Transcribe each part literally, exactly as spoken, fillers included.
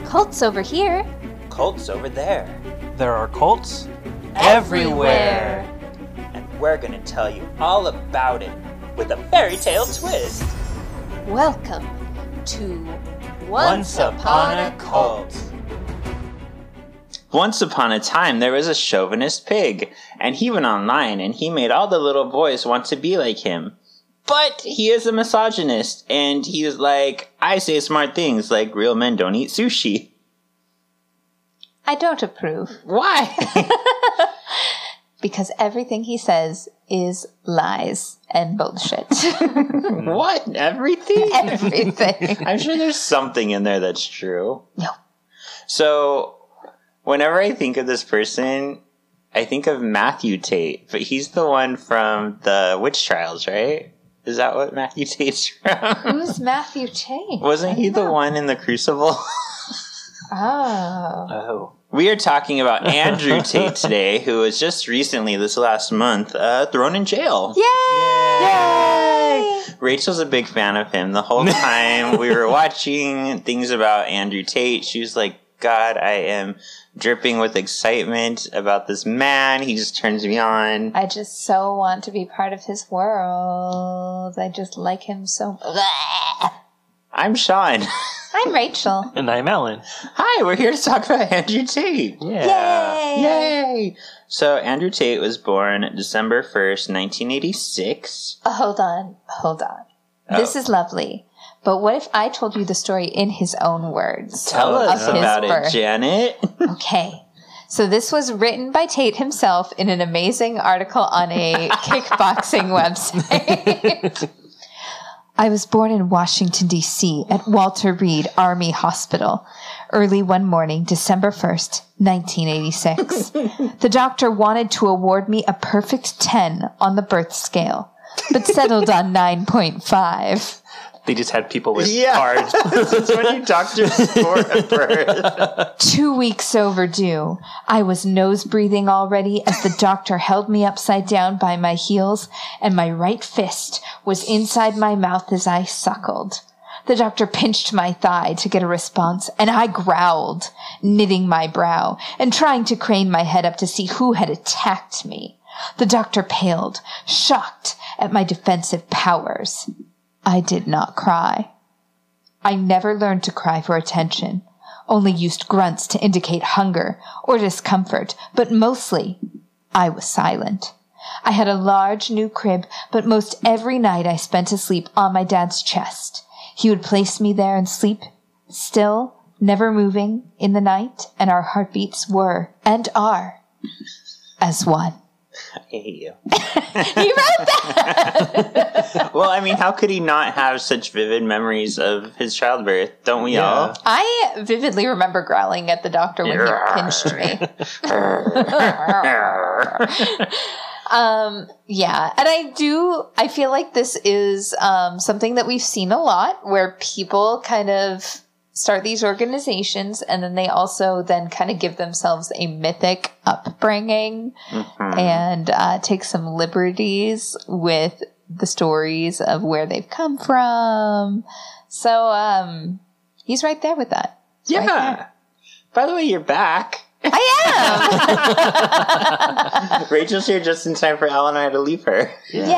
Cults over here. Cults over there. There are cults everywhere. And we're gonna tell you all about it with a fairy tale twist. Welcome to Once Upon a Cult. Once upon a time, there was a chauvinist pig, and he went online and he made all the little boys want to be like him. But he is a misogynist, and he was like, I say smart things like real men don't eat sushi. I don't approve. Why? Because everything he says is lies and bullshit. What? Everything? Everything. I'm sure there's something in there that's true. No. So, whenever I think of this person, I think of Matthew Tate, but he's the one from the witch trials, right? Is that what Matthew Tate's from? Who's Matthew Tate? Wasn't he the know. one in the Crucible? Oh. Oh. We are talking about Andrew Tate today, who was just recently, this last month, uh, thrown in jail. Yay! Yay! Rachel's a big fan of him. The whole time we were watching things about Andrew Tate, she was like, God, I am dripping with excitement about this man. He just turns me on. I just so want to be part of his world. I just like him so much. I'm Sean. I'm Rachel. And I'm Ellen. Hi, we're here to talk about Andrew Tate. Yeah. Yay! Yay! So, Andrew Tate was born December first, nineteen eighty-six. Oh, hold on. Hold on. Oh. This is lovely. But what if I told you the story in his own words? Tell of us his about birth? it, Janet. Okay. So this was written by Tate himself in an amazing article on a kickboxing website. I was born in Washington, D C at Walter Reed Army Hospital early one morning, December first, nineteen eighty-six. The doctor wanted to award me a perfect ten on the birth scale, but settled on nine point five. They just had people with Yeah. cards. That's what you doctors score at birth. Two weeks overdue. I was nose breathing already as the doctor held me upside down by my heels, and my right fist was inside my mouth as I suckled. The doctor pinched my thigh to get a response, and I growled, knitting my brow and trying to crane my head up to see who had attacked me. The doctor paled, shocked at my defensive powers. I did not cry. I never learned to cry for attention, only used grunts to indicate hunger or discomfort, but mostly I was silent. I had a large new crib, but most every night I spent asleep on my dad's chest. He would place me there and sleep, still, never moving, in the night, and our heartbeats were, and are, as one. I hate you. You wrote that! Well, I mean, how could he not have such vivid memories of his childbirth? Don't we Yeah. all? I vividly remember growling at the doctor when he pinched me. Um, yeah. And I do, I feel like this is, um, something that we've seen a lot where people kind of start these organizations and then they also then kind of give themselves a mythic upbringing Mm-hmm. and, uh, take some liberties with the stories of where they've come from. So, um, he's right there with that. Yeah. Right there. By the way, you're back. I am! Rachel's here just in time for Ellen and I to leave her.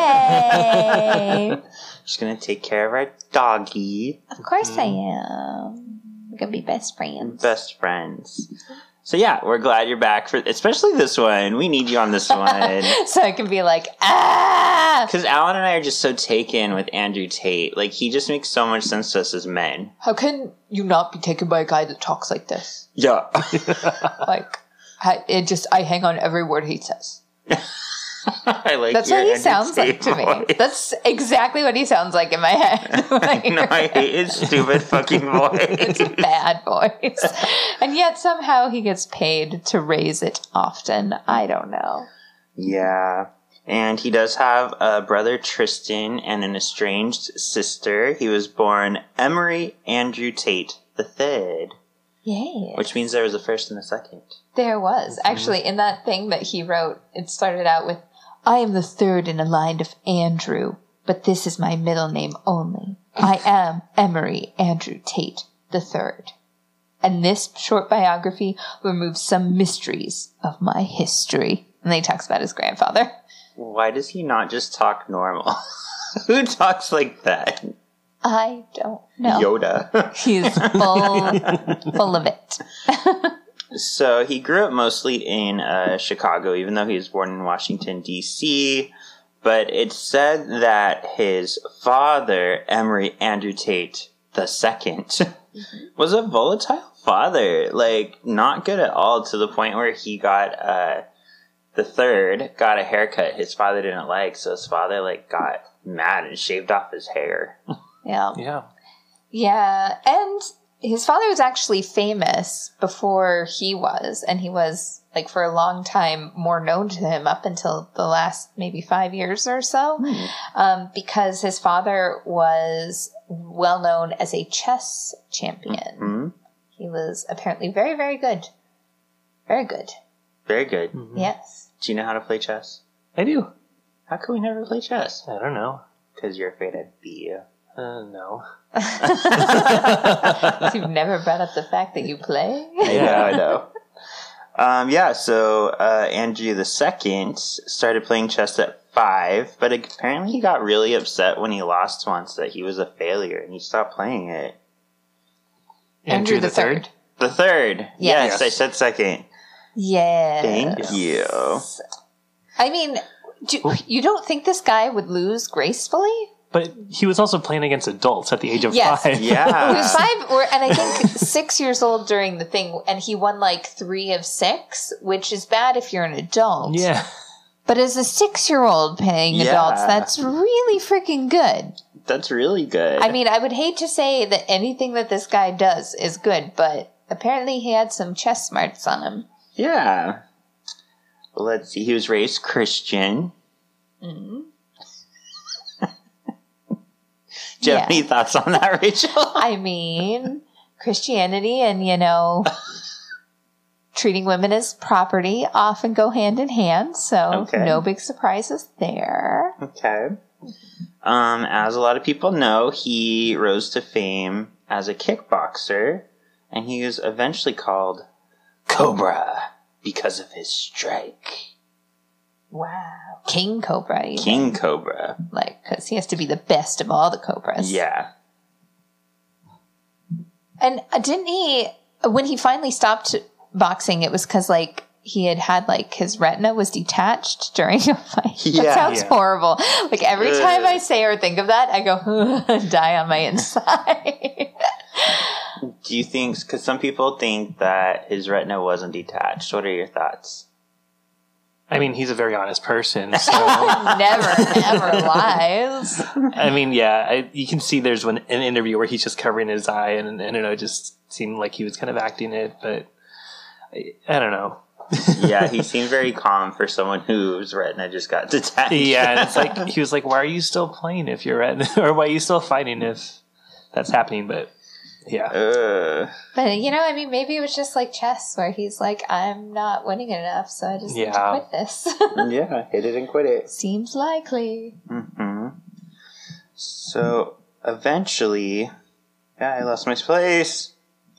Yay! She's gonna take care of our doggy. Of course I am. We're gonna be best friends. Best friends. So yeah, we're glad you're back for, especially this one. We need you on this one. So I can be like, ah! Because Alan and I are just so taken with Andrew Tate. Like, he just makes so much sense to us as men. How can you not be taken by a guy that talks like this? Yeah. Like, I, it just, I hang on every word he says. I like That's your what he Andrew sounds Tate like to me. voice. That's exactly what he sounds like in my head. when I hear No, I it. hate his stupid fucking voice. It's a bad voice. And yet somehow he gets paid to raise it often. I don't know. Yeah. And he does have a brother, Tristan, and an estranged sister. He was born Emery Andrew Tate the third, Yeah. which means there was a first and a second. There was. Actually, in that thing that he wrote, it started out with, I am the third in a line of Andrew, but this is my middle name only. I am Emery Andrew Tate the third. and this short biography removes some mysteries of my history. And then he talks about his grandfather. Why does he not just talk normal? Who talks like that? I don't know. Yoda. He's full, full of it. So he grew up mostly in uh, Chicago, even though he was born in Washington, D C But it's said that his father, Emory Andrew Tate the Second, mm-hmm. was a volatile father. Like, not good at all, to the point where he got uh, the third got a haircut his father didn't like. So his father like got mad and shaved off his hair. Yeah. Yeah. Yeah. And his father was actually famous before he was, and he was, like, for a long time more known to him up until the last maybe five years or so, mm. um, because his father was well known as a chess champion. Mm-hmm. He was apparently very, very good. Very good. Very good. Mm-hmm. Yes. Do you know how to play chess? I do. How can we never play chess? I don't know. Because you're afraid I'd beat you. Uh, no. You've never brought up the fact that you play? I know, I know. Um, yeah, so uh, Andrew the Second started playing chess at five, but apparently he got really upset when he lost once that he was a failure, and he stopped playing it. Andrew, Andrew the, the third. third. The third. Yes. yes, I said second. Yes. Thank yes. you. I mean, do, you don't think this guy would lose gracefully? But he was also playing against adults at the age of yes. five. Yeah. He was five, or, and I think six years old during the thing, and he won like three of six, which is bad if you're an adult. Yeah. But as a six-year-old playing yeah. adults, that's really freaking good. That's really good. I mean, I would hate to say that anything that this guy does is good, but apparently he had some chess smarts on him. Yeah. Well, let's see. He was raised Christian. Mm-hmm. Do you yeah. have any thoughts on that, Rachel? I mean, Christianity and, you know, treating women as property often go hand in hand, so okay. no big surprises there. Okay. Um, as a lot of people know, he rose to fame as a kickboxer, and he was eventually called Cobra because of his strike. Wow. King Cobra. Even. King Cobra. Like, because he has to be the best of all the Cobras. Yeah. And uh, didn't he, when he finally stopped boxing, it was because, like, he had had, like, his retina was detached during a fight. Yeah, that sounds yeah. horrible. Like, every Ugh. time I say or think of that, I go, die on my inside. Do you think, because some people think that his retina wasn't detached. What are your thoughts? I mean, he's a very honest person. So. never, never lies. I mean, yeah, I, you can see there's one, an interview where he's just covering his eye, and, and I don't know, it just seemed like he was kind of acting it, but I, I don't know. Yeah, he seemed very calm for someone whose retina just got detached. Yeah, and it's like, he was like, why are you still playing if you're retina, or why are you still fighting if that's happening, but... Yeah. Uh, but, you know, I mean, maybe it was just like chess where he's like, I'm not winning enough, so I just yeah. need to quit this. Yeah, hit it and quit it. Seems likely. Mm-hmm. So, eventually, yeah, I lost my place.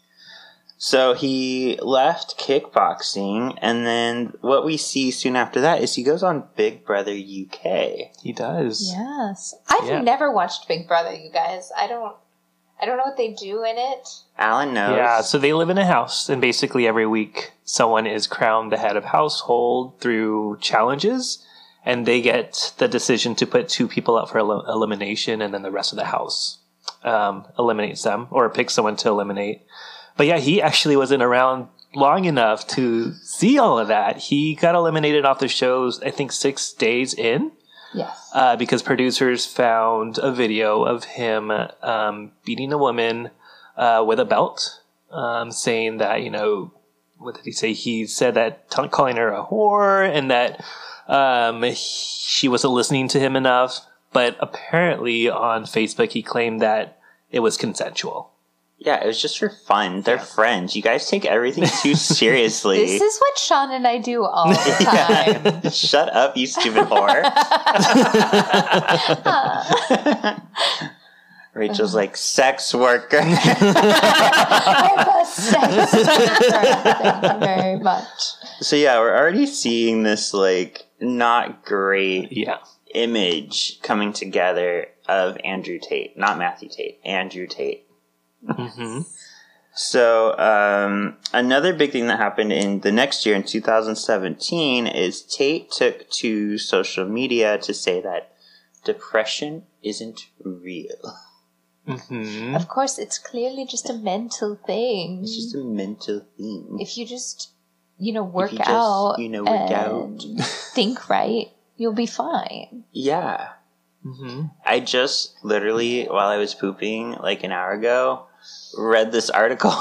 So, he left kickboxing, and then what we see soon after that is he goes on Big Brother U K. He does. Yes. I've yeah. never watched Big Brother, you guys. I don't... I don't know what they do in it. Alan knows. Yeah, so they live in a house, and basically every week someone is crowned the head of household through challenges, and they get the decision to put two people up for el- elimination, and then the rest of the house um, eliminates them, or picks someone to eliminate. But yeah, he actually wasn't around long enough to see all of that. He got eliminated off the shows, I think, six days in. Yes. Uh, because producers found a video of him um, beating a woman uh, with a belt, um, saying that, you know, what did he say? He said that, t- calling her a whore, and that um, he, she wasn't listening to him enough. But apparently on Facebook, he claimed that it was consensual. Yeah, it was just for fun. They're yeah. friends. You guys take everything too seriously. This is what Sean and I do all the time. Yeah. Shut up, you stupid whore. Rachel's like, sex worker. I'm a sex Thank you very much. So yeah, we're already seeing this like not great Yeah. image coming together of Andrew Tate, not Matthew Tate, Andrew Tate. Mm-hmm. So um, another big thing that happened in the next year in two thousand seventeen is Tate took to social media to say that depression isn't real. Mm-hmm. Of course, it's clearly just a mental thing. It's just a mental thing. If you just, you know, work If you just, out, you know, work out. and think right, you'll be fine. Yeah. Mm-hmm. I just literally, while I was pooping like an hour ago, read this article.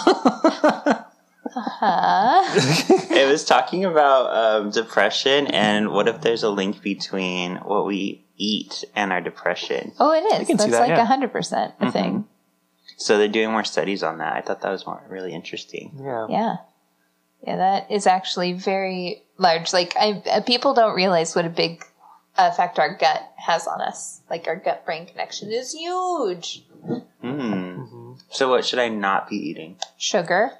Huh? It was talking about um, depression and what if there's a link between what we eat and our depression. Oh, it is. can see That's that, like yeah. one hundred percent a Mhm. thing. So they're doing more studies on that. I thought that was more, really interesting. Yeah. Yeah. Yeah, that is actually very large. Like, I, uh, people don't realize what a big effect our gut has on us. Like, our gut-brain connection is huge. Mm. Mm-hmm. So what should I not be eating? Sugar.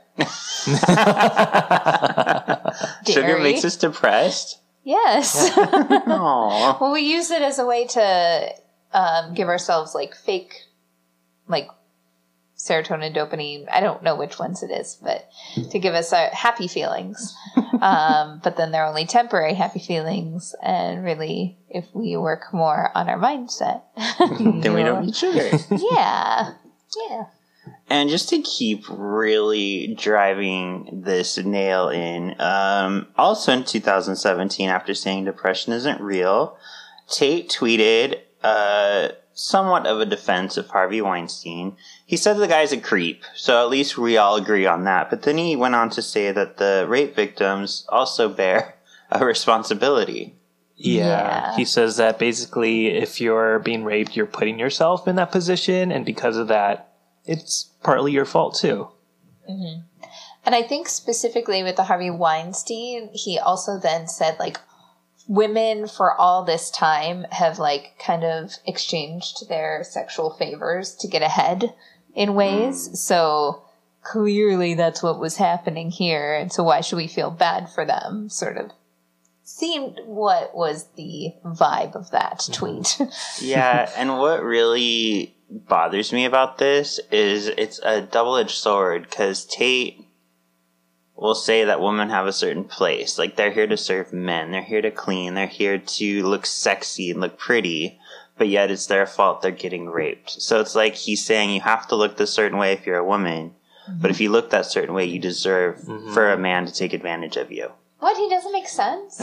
Sugar Dairy. makes us depressed? Yes. Aww. Well, we use it as a way to um, give ourselves, like, fake, like, serotonin, dopamine. I don't know which ones it is, but to give us our happy feelings. Um, but then they're only temporary happy feelings. And really, if we work more on our mindset, Then we don't need sugar. Yeah. Yeah. And just to keep really driving this nail in, um, also in two thousand seventeen, after saying depression isn't real, Tate tweeted uh, somewhat of a defense of Harvey Weinstein. He said the guy's a creep, so at least we all agree on that. But then he went on to say that the rape victims also bear a responsibility. Yeah. Yeah. He says that basically if you're being raped, you're putting yourself in that position, and because of that, it's partly your fault too. Mm-hmm. And I think specifically with the Harvey Weinstein, he also then said, like, women for all this time have, like, kind of exchanged their sexual favors to get ahead in ways. Mm. So clearly that's what was happening here. And so why should we feel bad for them? Sort of seemed what was the vibe of that tweet. Yeah, and what really bothers me about this is it's a double-edged sword, because Tate will say that women have a certain place. Like, they're here to serve men, they're here to clean, they're here to look sexy and look pretty, but yet it's their fault they're getting raped. So it's like he's saying you have to look this certain way if you're a woman, mm-hmm. but if you look that certain way, you deserve mm-hmm. for a man to take advantage of you. What? He doesn't make sense?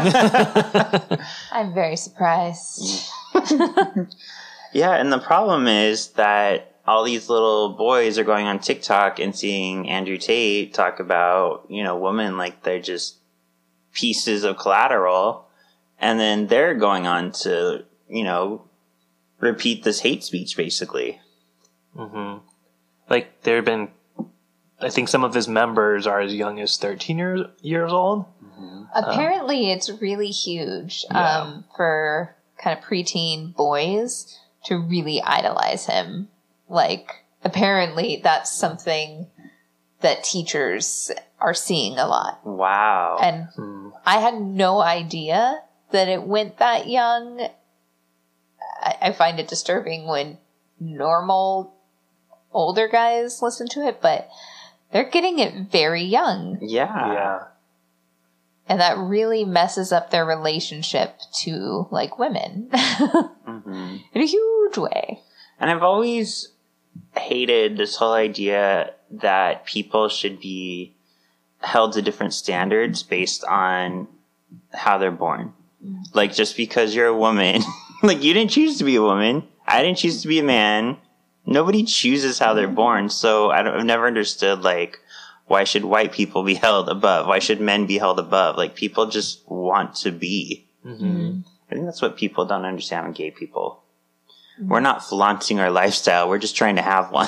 I'm very surprised. Yeah, and the problem is that all these little boys are going on TikTok and seeing Andrew Tate talk about, you know, women like they're just pieces of collateral, and then they're going on to, you know, repeat this hate speech, basically. Mm-hmm. Like, there have been, I think some of his members are as young as thirteen years, years old. Mm-hmm. Apparently, um, it's really huge yeah. um, for kind of preteen boys to really idolize him. Like, apparently that's something that teachers are seeing a lot. Wow. And hmm. I had no idea that it went that young. I, I find it disturbing when normal older guys listen to it, but they're getting it very young. Yeah. Yeah. And that really messes up their relationship to, like, women. Mm-hmm. In a huge way. And I've always hated this whole idea that people should be held to different standards based on how they're born. Mm-hmm. Like, just because you're a woman, like, you didn't choose to be a woman. I didn't choose to be a man. Nobody chooses how they're born. So I don't, I've never understood, like, why should white people be held above? Why should men be held above? Like, people just want to be. Mm-hmm. I think that's what people don't understand with gay people. Mm-hmm. We're not flaunting our lifestyle. We're just trying to have one.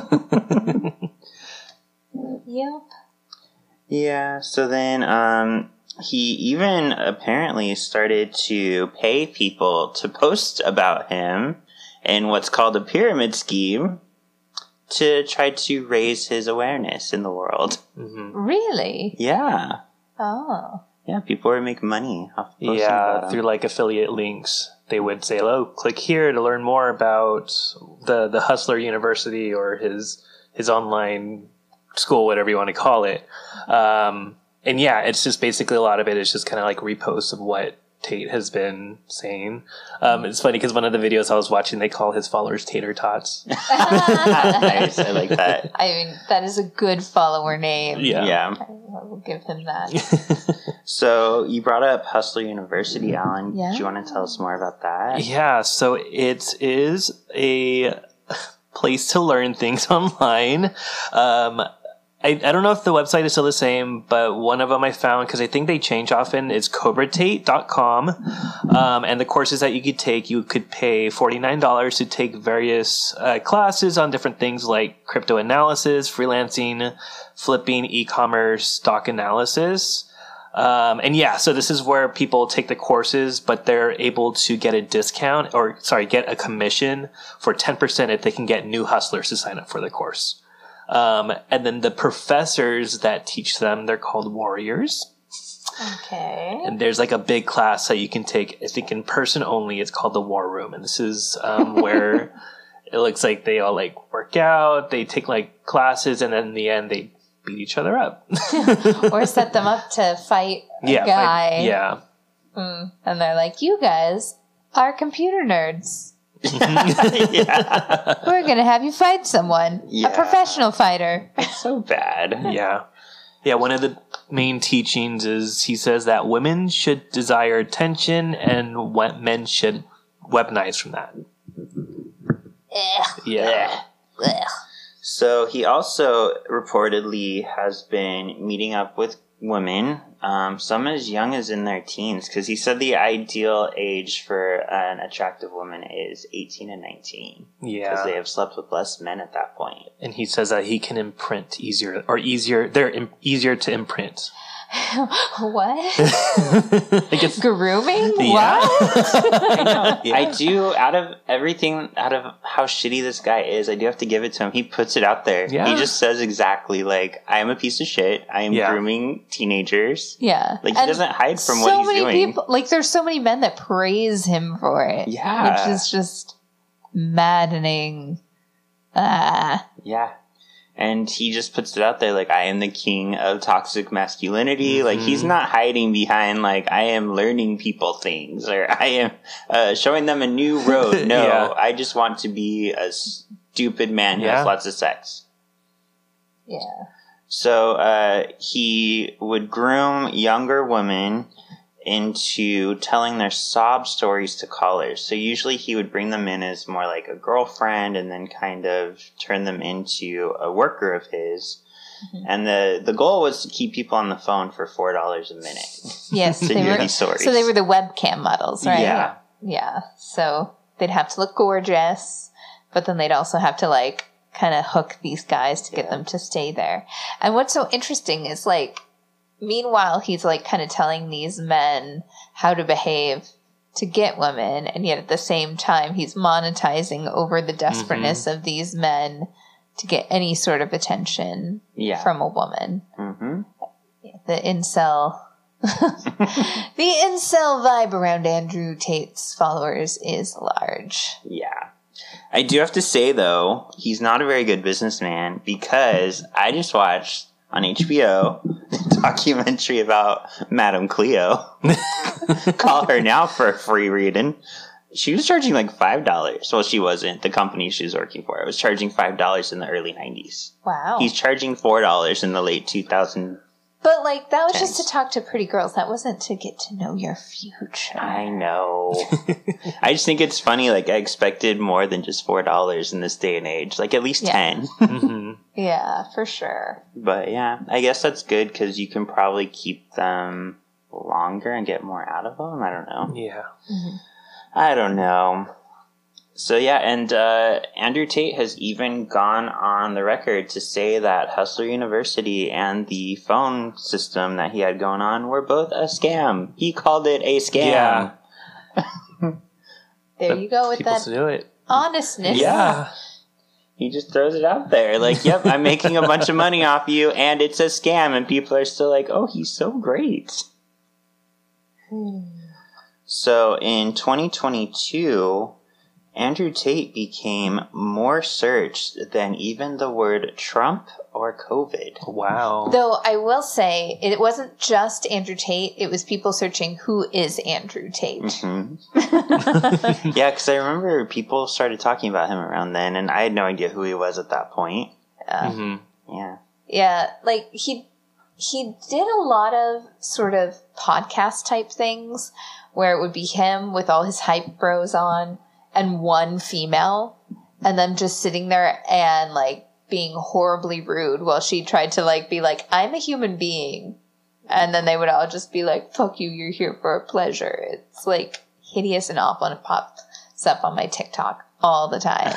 Yep. Yeah. So then, um, he even apparently started to pay people to post about him in what's called a pyramid scheme to try to raise his awareness in the world. Mm-hmm. Really? Yeah. Oh. Yeah, people are making money off posting Yeah, about him. through like affiliate links, they would say, "Oh, click here to learn more about the the Hustler University or his his online school, whatever you want to call it." Um, and yeah, it's just basically a lot of it is just kind of like reposts of what Tate has been saying. Um, it's funny because one of the videos I was watching, they call his followers tater tots. Nice, I like that. I mean, that is a good follower name. Yeah. Yeah. I will give him that. So you brought up Hustler University, Alan. Yeah. Do you want to tell us more about that? Yeah, so it is a place to learn things online. Um, I, I don't know if the website is still the same, but one of them I found, because I think they change often, is cobra tate dot com. Um, and the courses that you could take, you could pay forty-nine dollars to take various uh, classes on different things like crypto analysis, freelancing, flipping, e-commerce, stock analysis. Um, and yeah, so this is where people take the courses, but they're able to get a discount or sorry, get a commission for ten percent if they can get new hustlers to sign up for the course. Um, and then the professors that teach them, they're called warriors. Okay. And there's like a big class that you can take, I think in person only. It's called the War Room. And this is, um, where it looks like they all like work out, they take like classes, and then in the end they beat each other up. Or set them up to fight a yeah, guy. like, yeah. Mm. And they're like, you guys are computer nerds. Yeah. We're going to have you fight someone. Yeah. A professional fighter. So bad. Yeah. Yeah, one of the main teachings is he says that women should desire attention and what men should weaponize from that. Ugh. Yeah. Ugh. So he also reportedly has been meeting up with women, um, some as young as in their teens, because he said the ideal age for an attractive woman is eighteen and nineteen. Because they Yeah. have slept with less men at that point. And he says that he can imprint easier, or easier, they're im- easier to imprint. What? I guess, Grooming? Yeah. What? yeah. I do, out of everything, out of how shitty this guy is, I do have to give it to him. He puts it out there. Yeah. He just says exactly, like, I am a piece of shit. I am Yeah. grooming teenagers. Yeah. Like, he And doesn't hide from so what he's many doing. people, like, there's so many men that praise him for it. Yeah. Which is just maddening. Ah. Yeah. And he just puts it out there like, I am the king of toxic masculinity. Like, he's not hiding behind, like, I am learning people things or I am uh, showing them a new road. No, Yeah. I just want to be a stupid man who Yeah. has lots of sex. Yeah. So uh, he would groom younger women into telling their sob stories to callers. So usually he would bring them in as more like a girlfriend and then kind of turn them into a worker of his. Mm-hmm. And the, the goal was to keep people on the phone for four dollars a minute. Yes. To they hear were, these stories. So they were the webcam models, right? Yeah. Yeah. So they'd have to look gorgeous, but then they'd also have to, like, kind of hook these guys to get Yeah. them to stay there. And what's so interesting is, like, meanwhile, he's, like, kind of telling these men how to behave to get women, and yet at the same time, he's monetizing over the desperateness of these men to get any sort of attention Yeah. from a woman. Mm-hmm. The incel... the incel vibe around Andrew Tate's followers is large. Yeah. I do have to say, though, he's not a very good businessman because I just watched on H B O a documentary about Madame Cleo. Call her now for a free reading. She was charging like five dollars. Well, she wasn't. The company she was working for. It was charging five dollars in the early nineties. Wow. He's charging four dollars in the late two thousands. But, like, that was Thanks. just to talk to pretty girls. That wasn't to get to know your future. I know. I just think it's funny. Like, I expected more than just four dollars in this day and age. Like, at least Yeah. ten. hmm Yeah, for sure. But yeah, I guess that's good because you can probably keep them longer and get more out of them. I don't know. Yeah. I don't know. So yeah, and uh, Andrew Tate has even gone on the record to say that Hustler University and the phone system that he had going on were both a scam. He called it a scam. Yeah. There you go with People that to do it. honestness. Yeah. He just throws it out there. Like, yep, I'm making a bunch of money off you, and it's a scam, and people are still like, oh, he's so great. Hmm. So in twenty twenty-two, Andrew Tate became more searched than even the word Trump or COVID. Wow. Though I will say, it wasn't just Andrew Tate. It was people searching, who is Andrew Tate? Mm-hmm. Yeah, because I remember people started talking about him around then, and I had no idea who he was at that point. Yeah. Mm-hmm. Yeah. Yeah, like, he, he did a lot of sort of podcast type things, where it would be him with all his hype bros on, and one female, and them just sitting there and, like, being horribly rude while she tried to, like, be like, I'm a human being. And then they would all just be like, fuck you, you're here for a pleasure. It's, like, hideous and awful, and it pops up on my TikTok all the time.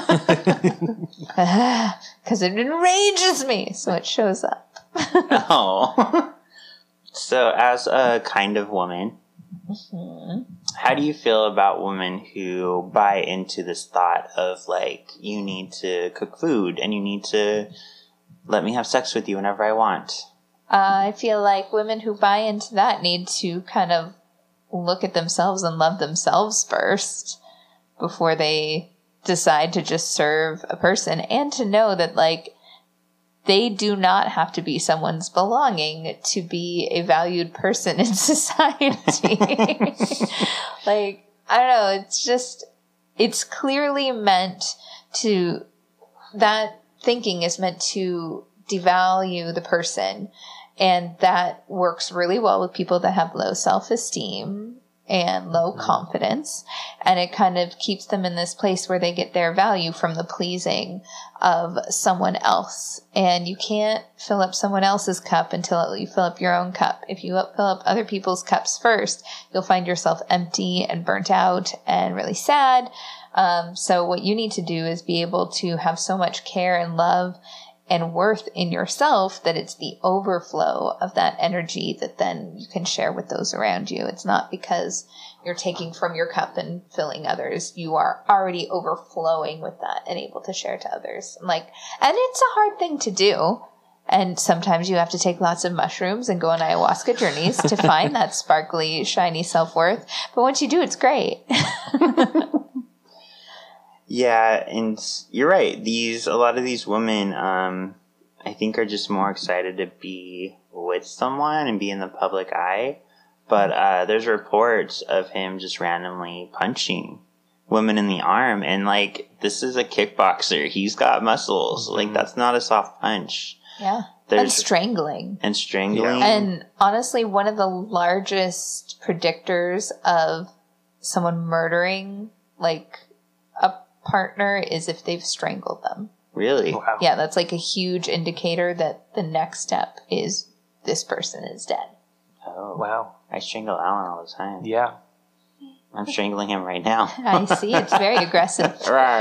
Because it enrages me, so it shows up. Oh. So, as a kind of woman, mm-hmm. how do you feel about women who buy into this thought of, like, you need to cook food and you need to let me have sex with you whenever I want? Uh, I feel like women who buy into that need to kind of look at themselves and love themselves first before they decide to just serve a person, and to know that, like, they do not have to be someone's belonging to be a valued person in society. Like, I don't know, it's just, it's clearly meant to, that thinking is meant to devalue the person. And that works really well with people that have low self-esteem and low confidence. And it kind of keeps them in this place where they get their value from the pleasing of someone else. And you can't fill up someone else's cup until you fill up your own cup. If you fill up other people's cups first, you'll find yourself empty and burnt out and really sad. Um, so what you need to do is be able to have so much care and love and worth in yourself that it's the overflow of that energy that then you can share with those around you. It's not because you're taking from your cup and filling others. You are already overflowing with that and able to share to others. Like, and it's a hard thing to do. And sometimes you have to take lots of mushrooms and go on ayahuasca journeys to find that sparkly, shiny self-worth. But once you do, it's great. Yeah, and you're right. These a lot of these women, um, I think, are just more excited to be with someone and be in the public eye. But uh, there's reports of him just randomly punching women in the arm, and like, this is a kickboxer. He's got muscles. Mm-hmm. Like, that's not a soft punch. Yeah, there's, and strangling. And strangling. Yeah. And honestly, one of the largest predictors of someone murdering, like, a partner is if they've strangled them. Really? Wow. Yeah, that's like a huge indicator that the next step is this person is dead. Oh. Wow. I strangle Alan all the time. Yeah. I'm strangling him right now. I see. It's very aggressive.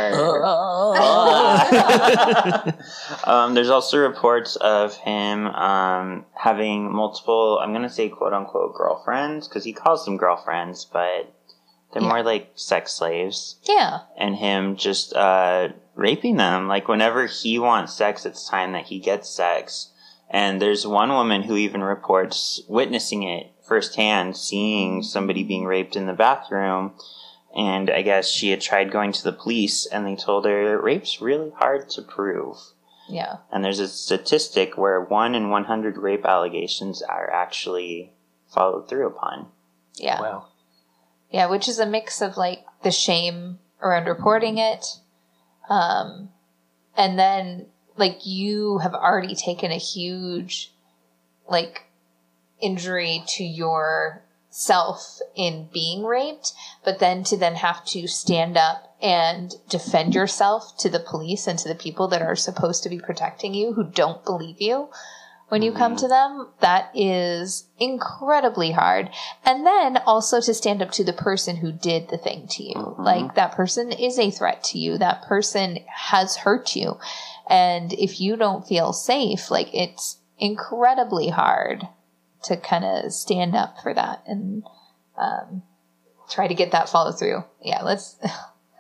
um, there's also reports of him um, having multiple, I'm going to say quote-unquote girlfriends, because he calls them girlfriends, but they're yeah. more like sex slaves. Yeah. And him just uh, raping them. Like, whenever he wants sex, it's time that he gets sex. And there's one woman who even reports witnessing it firsthand, seeing somebody being raped in the bathroom. And I guess she had tried going to the police, and they told her rape's really hard to prove. Yeah. And there's a statistic where one in one hundred rape allegations are actually followed through upon. Yeah. Wow. Yeah, which is a mix of, like, the shame around reporting it. Um, and then, like, you have already taken a huge, like, injury to yourself in being raped, but then to then have to stand up and defend yourself to the police and to the people that are supposed to be protecting you who don't believe you when you mm-hmm. come to them, that is incredibly hard. And then also to stand up to the person who did the thing to you. Mm-hmm. Like, that person is a threat to you. That person has hurt you. And if you don't feel safe, like, it's incredibly hard to kind of stand up for that and um, try to get that follow through. Yeah, let's...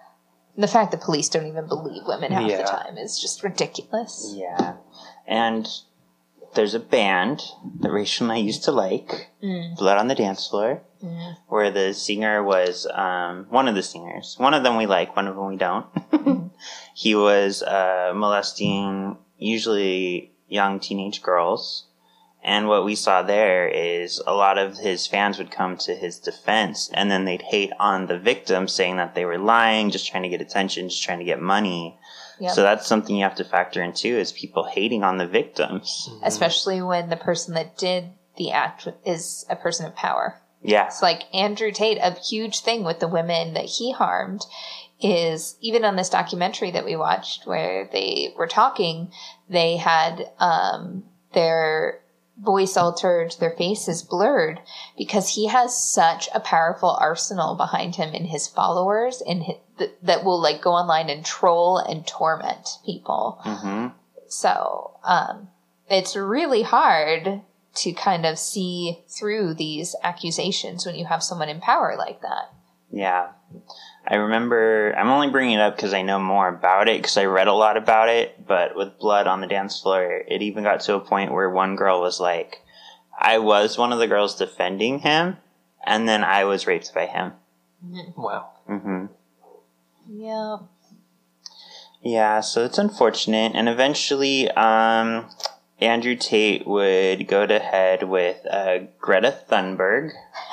The fact that police don't even believe women half Yeah. the time is just ridiculous. Yeah. And there's a band that Rachel and I used to like, Mm. Blood on the Dance Floor, Mm. where the singer was, um, one of the singers. One of them we like, one of them we don't. He was uh, molesting usually young teenage girls. And what we saw there is a lot of his fans would come to his defense, and then they'd hate on the victim, saying that they were lying, just trying to get attention, just trying to get money. Yep. So that's something you have to factor in too, is people hating on the victims. Especially when the person that did the act is a person of power. Yeah. It's like Andrew Tate, a huge thing with the women that he harmed is, even on this documentary that we watched where they were talking, they had um, their voice altered, their faces blurred, because he has such a powerful arsenal behind him in his followers and his, th- that will like go online and troll and torment people. Mm-hmm. So um, it's really hard to kind of see through these accusations when you have someone in power like that. Yeah. I remember, I'm only bringing it up because I know more about it, because I read a lot about it, but with Blood on the Dance Floor, it even got to a point where one girl was like, I was one of the girls defending him, and then I was raped by him. Wow. Mm-hmm. Yeah. Yeah, so it's unfortunate, and eventually, um, Andrew Tate would go to head with uh, Greta Thunberg.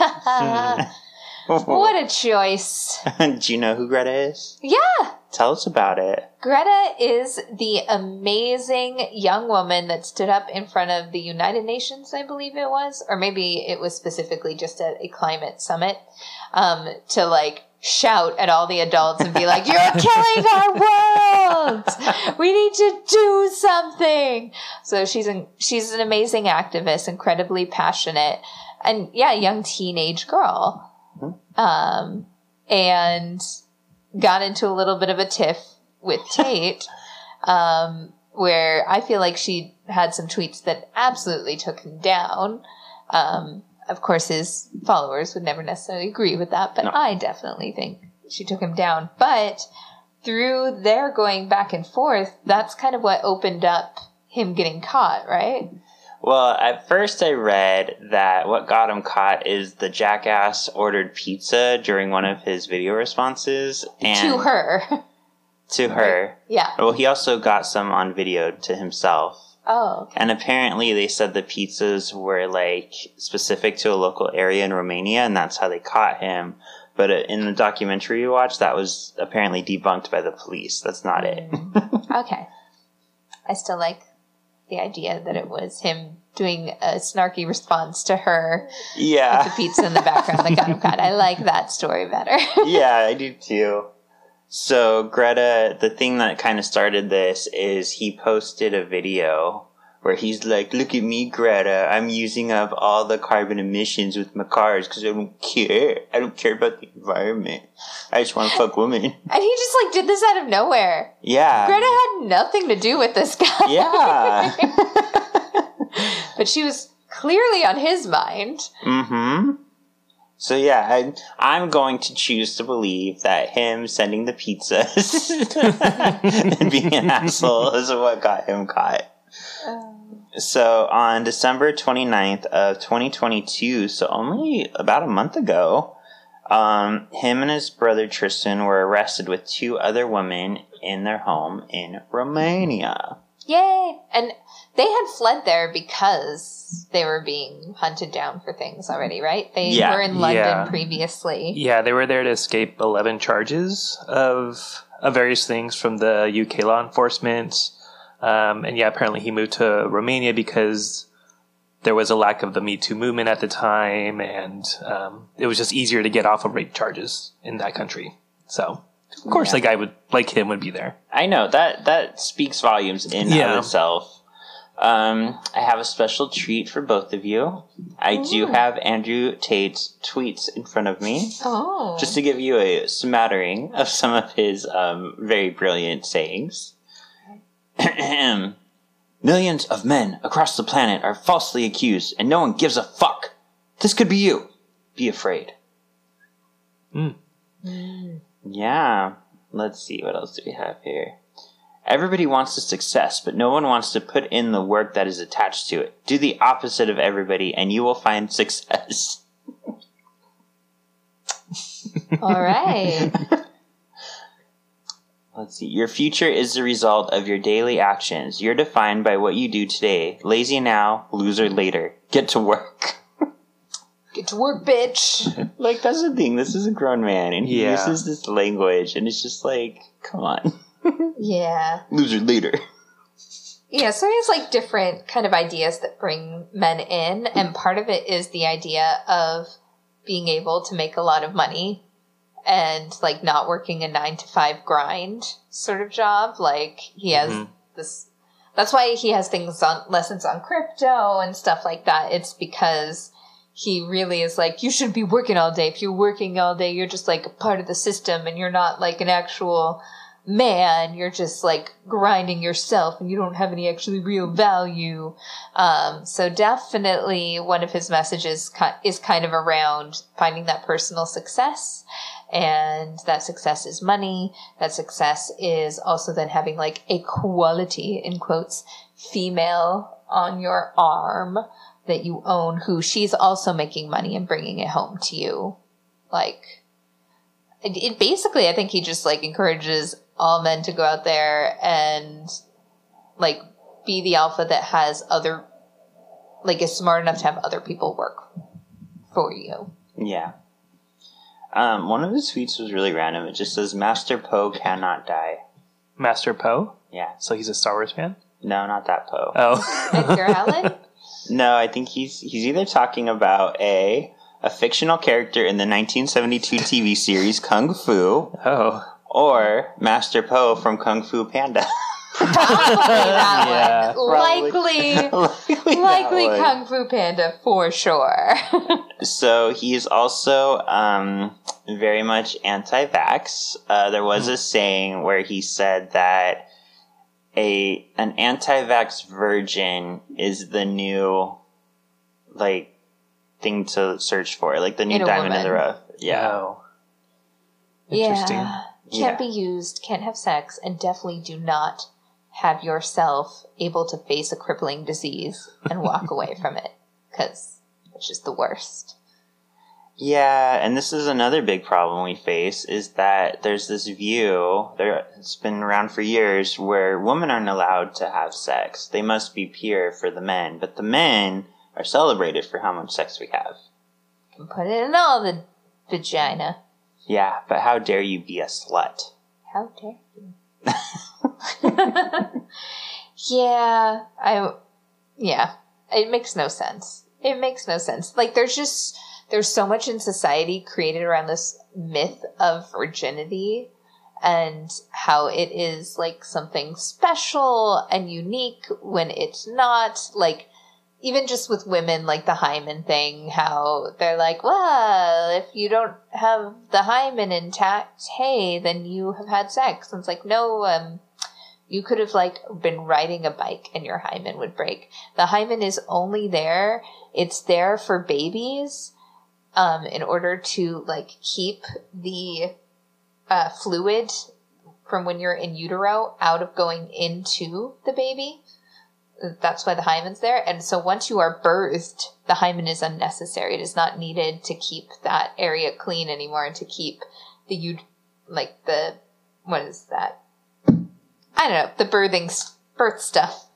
What a choice. Do you know who Greta is? Yeah. Tell us about it. Greta is the amazing young woman that stood up in front of the United Nations, I believe it was, or maybe it was specifically just at a climate summit, um, to like shout at all the adults and be like, you're killing our world! We need to do something! So she's an, she's an amazing activist, incredibly passionate, and yeah, young teenage girl. Um, and got into a little bit of a tiff with Tate, um, where I feel like she had some tweets that absolutely took him down. Um, of course, his followers would never necessarily agree with that, but No. I definitely think she took him down. But through their going back and forth, that's kind of what opened up him getting caught, right? Well, at first I read that what got him caught is the jackass ordered pizza during one of his video responses. And To her. To her. Yeah. Well, he also got some on video to himself. Oh, okay. And apparently they said the pizzas were, like, specific to a local area in Romania, and that's how they caught him. But in the documentary we watched, that was apparently debunked by the police. That's not it. Okay. I still like the idea that it was him doing a snarky response to her Yeah. with the pizza in the background that got him caught. I like that story better. Yeah, I do too. So Greta, the thing that kind of started this is he posted a video where he's like, look at me, Greta, I'm using up all the carbon emissions with my cars because I don't care. I don't care about the environment. I just want to fuck women. And he just like did this out of nowhere. Yeah. Greta had nothing to do with this guy. Yeah. But she was clearly on his mind. Mm-hmm. So yeah, I, I'm going to choose to believe that him sending the pizzas and being an asshole is what got him caught. So on December twenty-ninth of twenty twenty-two, so only about a month ago, um, him and his brother Tristan were arrested with two other women in their home in Romania. Yay! And they had fled there because they were being hunted down for things already, right? They Yeah. were in London Yeah. previously. Yeah, they were there to escape eleven charges of, of various things from the U K law enforcement. Um, and yeah, apparently he moved to Romania because there was a lack of the Me Too movement at the time, and um, it was just easier to get off of rape charges in that country. So, of course, Yeah. a guy would like him would be there. I know, that, that speaks volumes in Yeah. of itself. Um, I have a special treat for both of you. I do have Andrew Tate's tweets in front of me, Oh. just to give you a smattering of some of his um, very brilliant sayings. Millions of men across the planet are falsely accused, and no one gives a fuck. This could be you. Be afraid. Mm. Mm. Yeah. let's see, what else do we have here? Everybody wants the success, but no one wants to put in the work that is attached to it. Do the opposite of everybody, and you will find success. All right. Let's see. Your future is the result of your daily actions. You're defined by what you do today. Lazy now, loser later. Get to work. Get to work, bitch. Like, that's the thing. This is a grown man, and he Yeah. uses this language, and it's just like, come on. Yeah. Loser later. Yeah, so he has like different kind of ideas that bring men in, and part of it is the idea of being able to make a lot of money and like not working a nine to five grind sort of job. Like he has Mhm. this, that's why he has things on lessons on crypto and stuff like that. It's because he really is like, you shouldn't be working all day. If you're working all day, you're just like a part of the system and you're not like an actual man. You're just like grinding yourself and you don't have any actually real value. Um, so definitely one of his messages ki- is kind of around finding that personal success. And that success is money. That success is also then having like a quality, in quotes, female on your arm that you own, who she's also making money and bringing it home to you. Like, it, it basically, I think he just like encourages all men to go out there and like be the alpha that has other, like is smart enough to have other people work for you. Yeah. Um, one of his tweets was really random. It just says, Master Poe cannot die. Master Poe? Yeah. So he's a Star Wars fan? No, not that Poe. Oh. Edgar Allan? No, I think he's he's either talking about a a fictional character in the nineteen seventy-two T V series Kung Fu, Oh. or Master Poe from Kung Fu Panda. Probably that Yeah, one. probably. Likely, Likely that likely one. Kung Fu Panda for sure. So he's also um, very much anti-vax. Uh, there was a saying where he said that a an anti-vax virgin is the new like thing to search for, like the new In a diamond in woman. the rough. Yeah, Oh. Interesting. Yeah. Can't Yeah. be used, can't have sex, and definitely do not have yourself able to face a crippling disease and walk away from it, because it's just the worst. yeah. And this is another big problem we face: is that there's this view there. It's been around for years where women aren't allowed to have sex. They must be pure for the men, but the men are celebrated for how much sex we have. Can put it in all the vagina. Yeah, but how dare you be a slut? How dare you? yeah, I, yeah, it makes no sense. It makes no sense. Like, there's just, there's so much in society created around this myth of virginity and how it is like something special and unique when it's not. Like, even just with women, like the hymen thing, how they're like, well, if you don't have the hymen intact, hey, then you have had sex. And it's like, no, um, you could have like been riding a bike and your hymen would break. The hymen is only there. It's there for babies, um, in order to like keep the, uh, fluid from when you're in utero out of going into the baby. That's why the hymen's there. And so once you are birthed, the hymen is unnecessary. It is not needed to keep that area clean anymore and to keep the, ut- like the, what is that? I don't know, the birthing, s- birth stuff.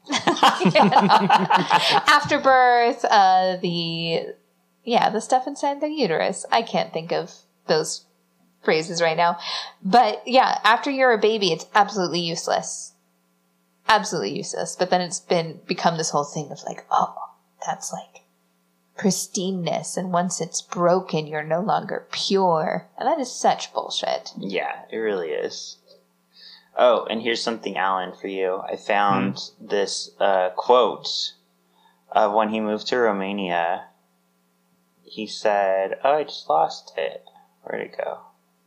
After birth, uh, the, yeah, the stuff inside the uterus. I can't think of those phrases right now. But yeah, after you're a baby, it's absolutely useless. Absolutely useless. But then it's been become this whole thing of like, oh, that's like pristineness. And once it's broken, you're no longer pure. And that is such bullshit. Yeah, it really is. Oh, and here's something, Alan, for you. I found mm. this uh, quote of when he moved to Romania. He said, oh, I just lost it. Where'd it go?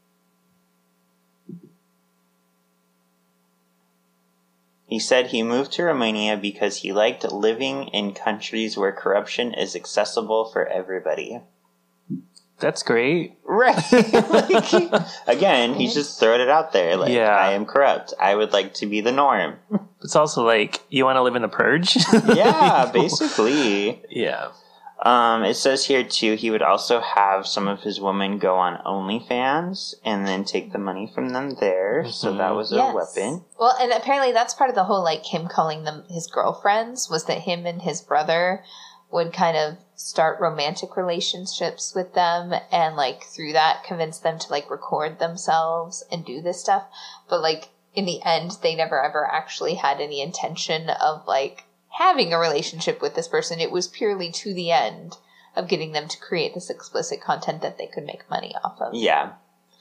He said he moved to Romania because he liked living in countries where corruption is accessible for everybody. that's great. Right. Like, again, he's just throwing it out there. Like, Yeah. I am corrupt. I would like to be the norm. It's also like, you want to live in the purge? Yeah, basically. Yeah. Um, it says here, too, he would also have some of his women go on OnlyFans and then take the money from them there. Mm-hmm. So that was a yes. weapon. Well, and apparently that's part of the whole, like, him calling them his girlfriends, was that him and his brother would kind of start romantic relationships with them and, like, through that convince them to, like, record themselves and do this stuff. But, like, in the end, they never ever actually had any intention of, like, having a relationship with this person. It was purely to the end of getting them to create this explicit content that they could make money off of. Yeah.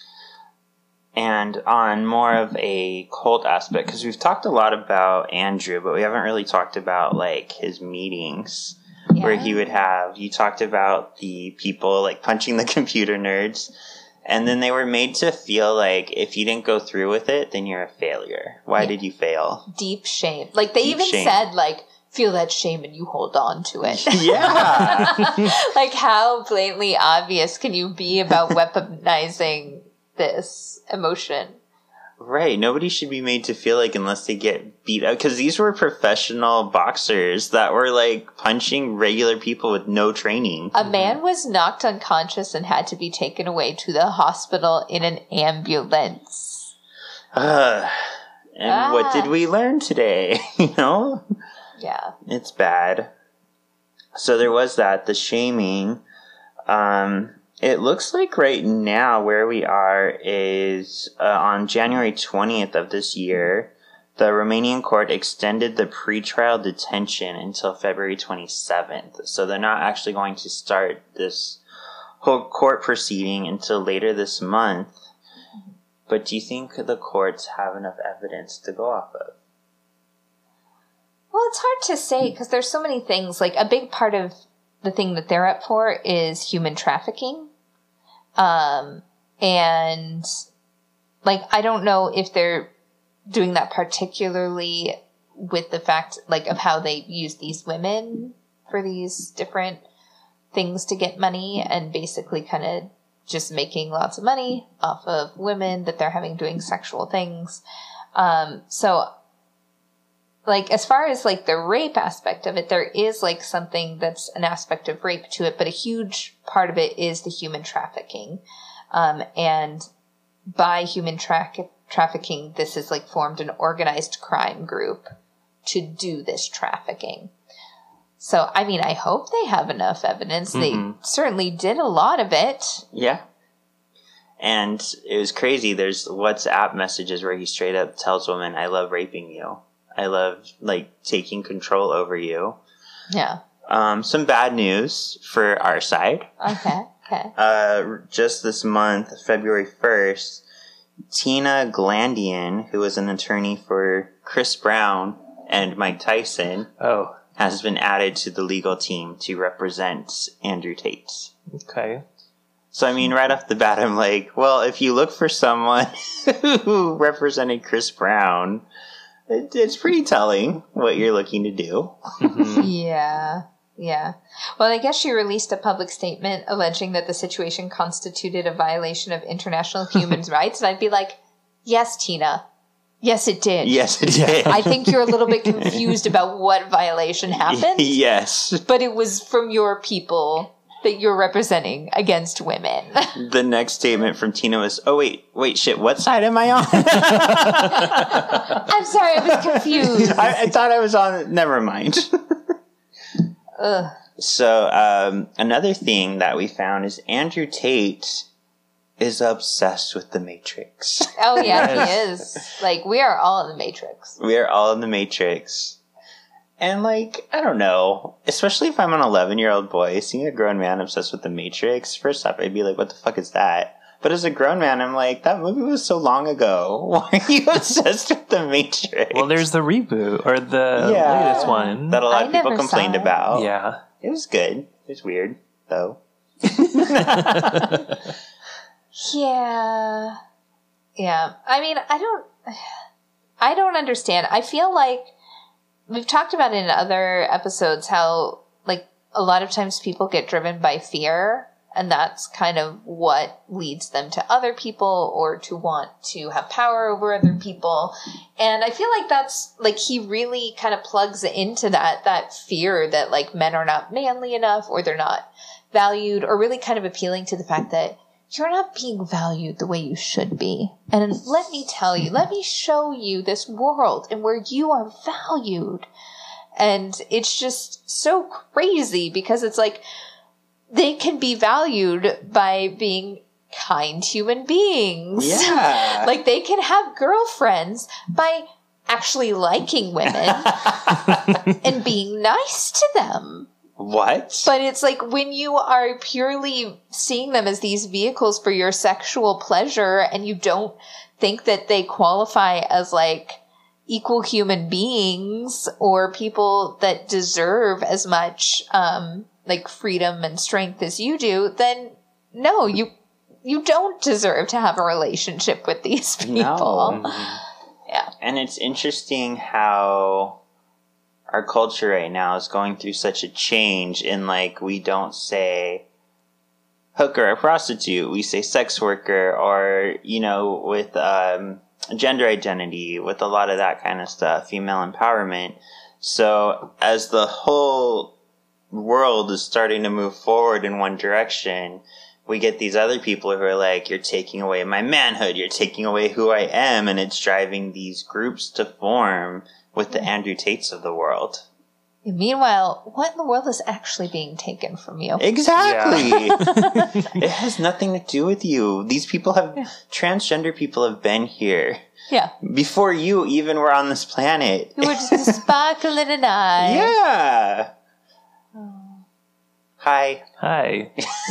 And on more of a cult aspect, because we've talked a lot about Andrew, but we haven't really talked about, like, his meetings. Yeah. Where he would have, you talked about the people, like, punching the computer nerds, and then they were made to feel like if you didn't go through with it, then you're a failure. Why yeah. did you fail? Deep shame. Like, they Deep even shame. said, like, feel that shame and you hold on to it. Yeah. Like, how blatantly obvious can you be about weaponizing this emotion? Right. Nobody should be made to feel like unless they get beat up. Because these were professional boxers that were, like, punching regular people with no training. A man was knocked unconscious and had to be taken away to the hospital in an ambulance. Uh, and ah. what did we learn today? You know? Yeah. It's bad. So there was that, the shaming. Um... It looks like right now where we are is uh, on January twentieth of this year, the Romanian court extended the pretrial detention until February twenty-seventh. So they're not actually going to start this whole court proceeding until later this month. But do you think the courts have enough evidence to go off of? Well, it's hard to say because there's so many things. Like, a big part of the thing that they're up for is human trafficking. Um, and, like, I don't know if they're doing that particularly with the fact, like, of how they use these women for these different things to get money and basically kind of just making lots of money off of women that they're having doing sexual things. Um, so, like, as far as, like, the rape aspect of it, there is, like, something that's an aspect of rape to it, but a huge part of it is the human trafficking. Um, and by human tra- trafficking, this is, like, formed an organized crime group to do this trafficking. So, I mean, I hope they have enough evidence. Mm-hmm. They certainly did a lot of it. Yeah. And it was crazy. There's WhatsApp messages where he straight up tells women, I love raping you. I love, like, taking control over you. Yeah. Um, some bad news for our side. Okay, okay. Uh, just this month, February first, Tina Glandian, who was an attorney for Chris Brown and Mike Tyson, oh, has been added to the legal team to represent Andrew Tate. Okay. So, I mean, right off the bat, I'm like, well, if you look for someone who represented Chris Brown, it, it's pretty telling what you're looking to do. Mm-hmm. Yeah, yeah. Well, I guess she released a public statement alleging that the situation constituted a violation of international human rights, and I'd be like, yes, Tina. Yes, it did. Yes, it did. I think you're a little bit confused about what violation happened. Yes. But it was from your people that you're representing against women. The next statement from Tina was, oh, wait, wait, shit, what side am I on? I'm sorry, I was confused. I, I thought I was on, never mind. Ugh. So, um, another thing that we found is Andrew Tate is obsessed with the Matrix. Oh, yeah, he is. Like, we are all in the Matrix. We are all in the Matrix. And, like, I don't know. Especially if I'm an eleven-year-old boy, seeing a grown man obsessed with the Matrix, first off, I'd be like, what the fuck is that? But as a grown man, I'm like, that movie was so long ago. Why are you obsessed with the Matrix? Well, there's the reboot, or the yeah, latest one. that a lot I of people complained about. Yeah. It was good. It was weird, though. Yeah. Yeah. I mean, I don't, I don't understand. I feel like we've talked about in other episodes how, like, a lot of times people get driven by fear And that's kind of what leads them to other people or to want to have power over other people. And I feel like that's, like, he really kind of plugs into that, that fear that, like, men are not manly enough or they're not valued, or really kind of appealing to the fact that you're not being valued the way you should be. And let me tell you, let me show you this world and where you are valued. And it's just so crazy because it's like, they can be valued by being kind human beings. Yeah. Like, they can have girlfriends by actually liking women and being nice to them. What? But it's like, when you are purely seeing them as these vehicles for your sexual pleasure and you don't think that they qualify as, like, equal human beings or people that deserve as much, um, like, freedom and strength as you do, then no, you you don't deserve to have a relationship with these people. No. Yeah. And it's interesting how our culture right now is going through such a change in, like, we don't say hooker or prostitute, we say sex worker, or, you know, with um, gender identity, with a lot of that kind of stuff, female empowerment. So as the whole world is starting to move forward in one direction, we get these other people who are like, you're taking away my manhood, you're taking away who I am, and it's driving these groups to form with the Andrew Tates of the world. And meanwhile, what in the world is actually being taken from you? Exactly. Yeah. It has nothing to do with you. These people have, yeah. transgender people have been here. Yeah. Before you even were on this planet. You were just a sparkle in an eye. Yeah. Oh. Hi. Hi.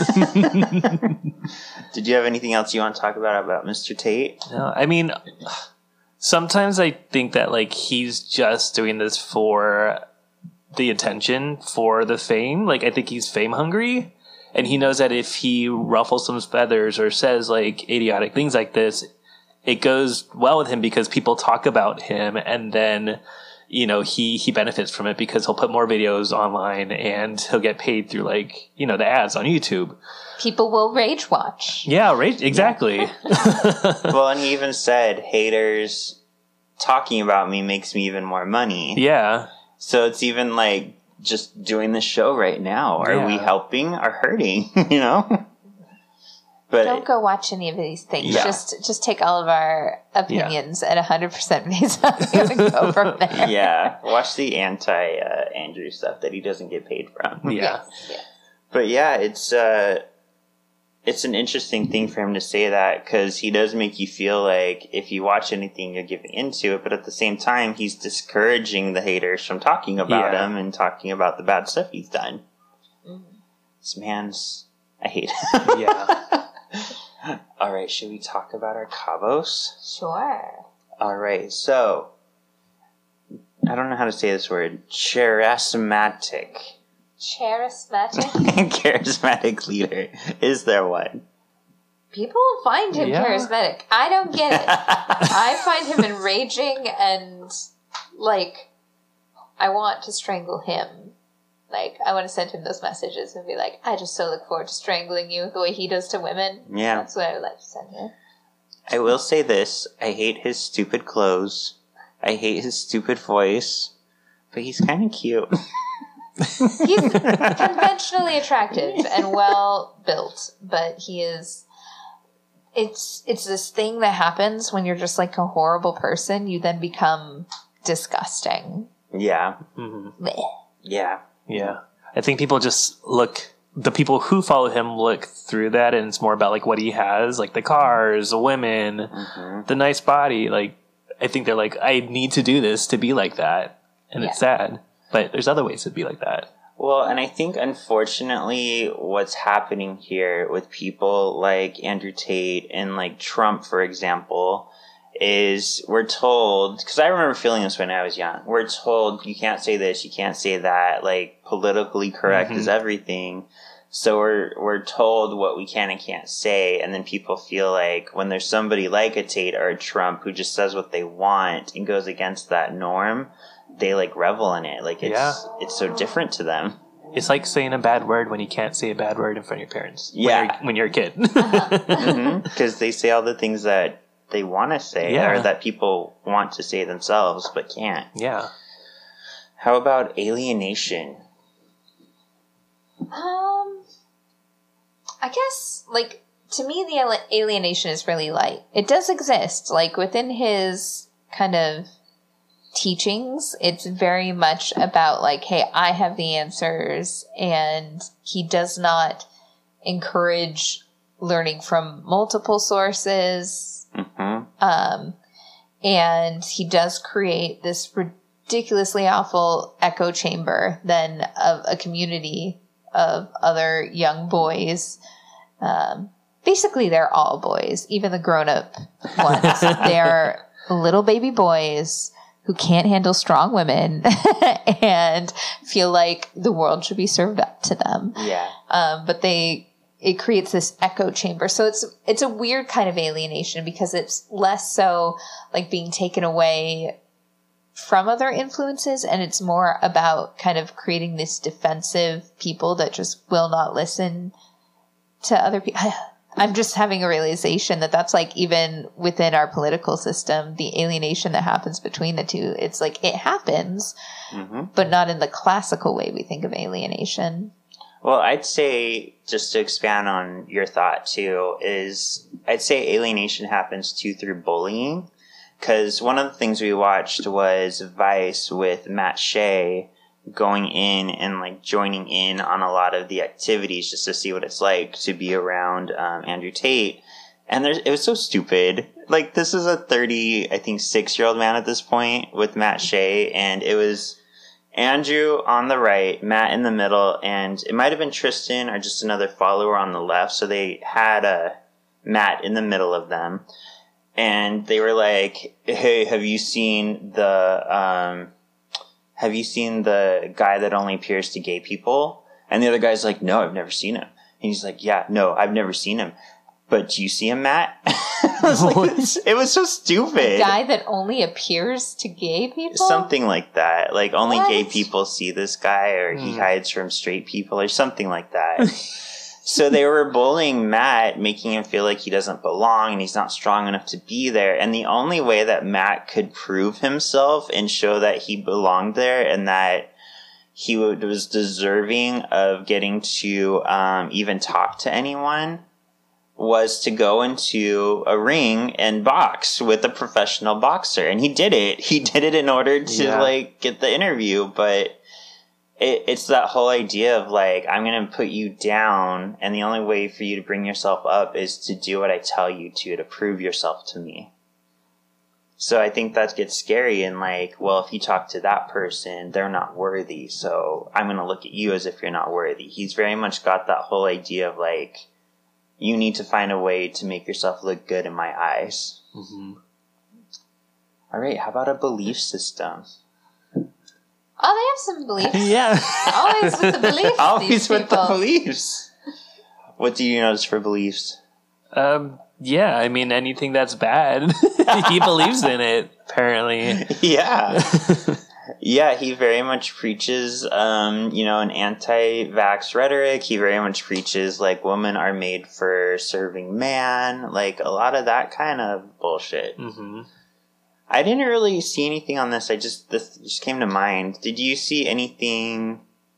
Did you have anything else you want to talk about about Mister Tate? No, I mean, sometimes I think that, like, he's just doing this for the attention, for the fame. Like, I think he's fame hungry, and he knows that if he ruffles some feathers or says, like, idiotic things like this, it goes well with him because people talk about him, and then, you know, he, he benefits from it because he'll put more videos online and he'll get paid through, like, you know, the ads on YouTube. People will rage watch. Yeah, rage, exactly. Well, and he even said, haters talking about me makes me even more money. Yeah. So it's even like just doing this show right now. Are Yeah. we helping or hurting? You know? But don't go watch any of these things. Yeah. Just just take all of our opinions at one hundred percent face value and go from there. Yeah. Watch the anti uh, Andrew stuff that he doesn't get paid from. Yeah. Yeah. But yeah, it's uh, it's an interesting thing for him to say that because he does make you feel like if you watch anything, you're giving into it. But at the same time, he's discouraging the haters from talking about Yeah. him and talking about the bad stuff he's done. Mm-hmm. This man's... I hate him. Yeah. All right, should we talk about our Cabos? Sure. All right, so... I don't know how to say this word. Charismatic. Charismatic? Charismatic leader. Is there one? People find him Yeah. charismatic. I don't get it. I find him enraging and, like, I want to strangle him. Like, I want to send him those messages and be like, I just so look forward to strangling you the way he does to women. Yeah. That's what I would like to send him. I will say this. I hate his stupid clothes. I hate his stupid voice. But he's kind of cute. He's conventionally attractive and well built, but he is... It's it's this thing that happens when you're just like a horrible person. You then become disgusting. Yeah. Mm-hmm. Blech. Yeah. Yeah. I think people just look, the people who follow him look through that, and it's more about, like, what he has, like the cars, the women, Mm-hmm. the nice body. Like, I think they're like, I need to do this to be like that. And it's Yeah. sad. But there's other ways to be like that. Well, and I think, unfortunately, what's happening here with people like Andrew Tate and, like, Trump, for example, is we're told, because I remember feeling this when I was young, we're told you can't say this, you can't say that, like, politically correct Mm-hmm. is everything. So we're we're told what we can and can't say, and then people feel like when there's somebody like a Tate or a Trump who just says what they want and goes against that norm, they, like, revel in it. Like, it's Yeah. it's so different to them. It's like saying a bad word when you can't say a bad word in front of your parents. Yeah. When you're, when you're a kid. Because they say all the things that they want to say Yeah. or that people want to say themselves but can't. Yeah. How about alienation? Um, I guess, like, to me, the ali- alienation is really light. It does exist. Like, within his kind of teachings, it's very much about, like, hey, I have the answers, and he does not encourage learning from multiple sources. Mm-hmm. Um, and he does create this ridiculously awful echo chamber then of a community of other young boys. Um, basically, they're all boys, even the grown-up ones. They're little baby boys who can't handle strong women and feel like the world should be served up to them. Yeah. Um, but they, it creates this echo chamber. So it's, it's a weird kind of alienation because it's less so like being taken away from other influences, and it's more about kind of creating this defensive people that just will not listen to other people. I'm just having a realization that that's like even within our political system, the alienation that happens between the two. It's like it happens, Mm-hmm. but not in the classical way we think of alienation. Well, I'd say, just to expand on your thought too, is I'd say alienation happens too through bullying. Because one of the things we watched was Vice with Matt Shea going in and like joining in on a lot of the activities just to see what it's like to be around um, Andrew Tate. And there's, it was so stupid. Like, this is a thirty, I think, six-year-old man at this point with Matt Shea. And it was Andrew on the right, Matt in the middle, and it might have been Tristan or just another follower on the left. So they had a Matt in the middle of them. And they were like, hey, have you seen the, um, have you seen the guy that only appears to gay people? And the other guy's like, no, I've never seen him. And he's like, yeah, no, I've never seen him. But do you see him, Matt? I was like, it's- it was so stupid. A guy that only appears to gay people? Something like that. Like, only What? gay people see this guy, or he Hmm. hides from straight people, or something like that. So they were bullying Matt, making him feel like he doesn't belong and he's not strong enough to be there. And the only way that Matt could prove himself and show that he belonged there and that he would, was deserving of getting to um, even talk to anyone was to go into a ring and box with a professional boxer. And he did it. He did it in order to Yeah. like get the interview, but it, it's that whole idea of like, I'm going to put you down, and the only way for you to bring yourself up is to do what I tell you to, to prove yourself to me. So I think that gets scary, and like, well, if you talk to that person, they're not worthy, so I'm going to look at you as if you're not worthy. He's very much got that whole idea of like, you need to find a way to make yourself look good in my eyes. Mm-hmm. All right, how about a belief system? Oh, they have some beliefs. Yeah. Always with the beliefs. Always these with the people. beliefs. What do you notice for beliefs? Um, yeah, I mean, anything that's bad, he believes in it, apparently. Yeah. Yeah, he very much preaches, um, you know, an anti-vax rhetoric. He very much preaches, like, women are made for serving man. Like, a lot of that kind of bullshit. Mm-hmm. I didn't really see anything on this. I just, this just came to mind. Did you see anything,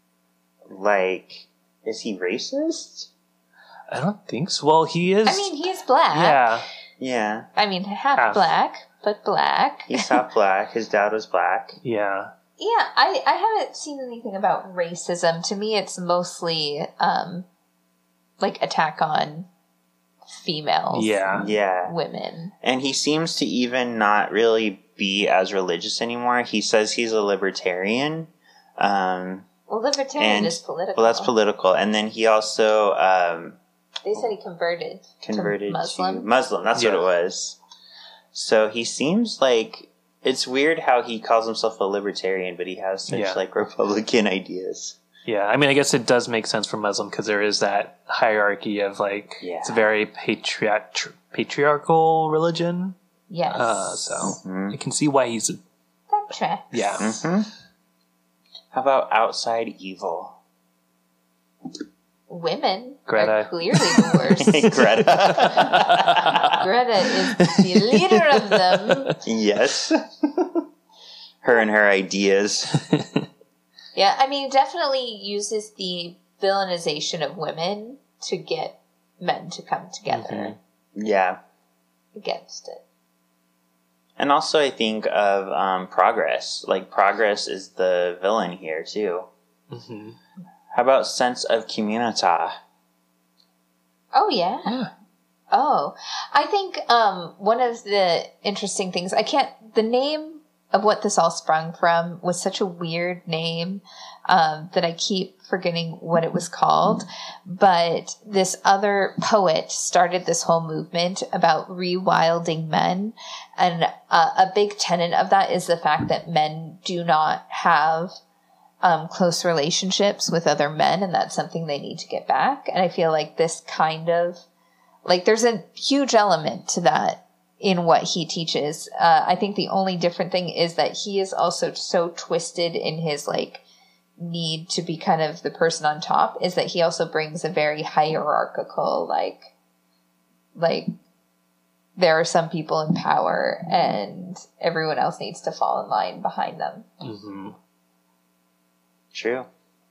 like, is he racist? I don't think so. Well, he is. I mean, he's black. yeah. Yeah. I mean, half, Half. black, but black. He's half black. His dad was black. Yeah. Yeah, I, I haven't seen anything about racism. To me, it's mostly, um, like, attack on females. Yeah. Yeah. Women. And he seems to even not really be as religious anymore. He says he's a libertarian. Um, Well, libertarian And- is political. well, that's political. And then he also um, They said he converted. converted to Muslim. to Muslim. That's Yeah. what it was. So he seems like, it's weird how he calls himself a libertarian, but he has such Yeah. like Republican ideas. Yeah. I mean, I guess it does make sense for Muslim because there is that hierarchy of like, Yeah. it's a very patriarch- tr- patriarchal religion. Yes. Uh, so Mhm. I can see why he's, That tracks. yeah. Mm-hmm. How about outside evil? women Greta. are clearly the worst. Greta. Greta is the leader of them. Yes. Her and her ideas. Yeah, I mean, definitely uses the villainization of women to get men to come together Yeah. against it. And also I think of um, Progress. Like, Progress is the villain here, too. Mm-hmm. How about sense of community? Oh, yeah. Yeah. Oh, I think um, one of the interesting things, I can't, the name of what this all sprung from was such a weird name um, that I keep forgetting what it was called. But this other poet started this whole movement about rewilding men. And uh, a big tenet of that is the fact that men do not have um, close relationships with other men, and that's something they need to get back. And I feel like this kind of, like, there's a huge element to that in what he teaches. Uh, I think the only different thing is that he is also so twisted in his, like, need to be kind of the person on top, is that he also brings a very hierarchical, like, like, there are some people in power and everyone else needs to fall in line behind them. Mm-hmm. True.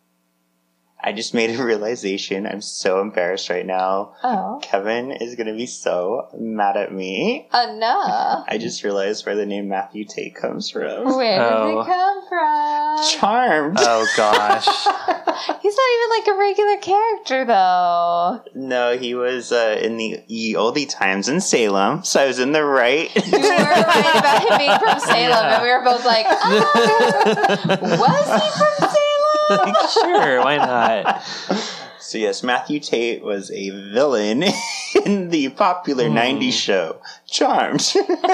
I just made a realization. I'm so embarrassed right now. Oh. Kevin is going to be so mad at me. Oh, no. I just realized where the name Matthew Tate comes from. Where did Oh. it come from? Charmed. Oh, gosh. He's not even like a regular character, though. No, he was uh, in the ye oldie times in Salem, so I was in the right. You were right about him being from Salem, Yeah. and we were both like, oh, was he from Salem? Sure, why not? So yes, Matthew Tate was a villain in the popular Hmm. nineties show, Charmed.